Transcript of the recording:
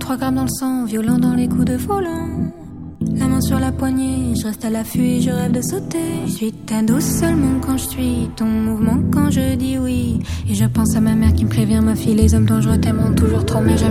3 grammes dans le sang, violent dans les coups de volant. La main sur la poignée, je reste à l'affût et je rêve de sauter. Je suis ta douce seulement quand je suis ton mouvement quand je dis oui. Et je pense à ma mère qui me prévient, ma fille, les hommes dangereux t'aimeront toujours trop, mais jamais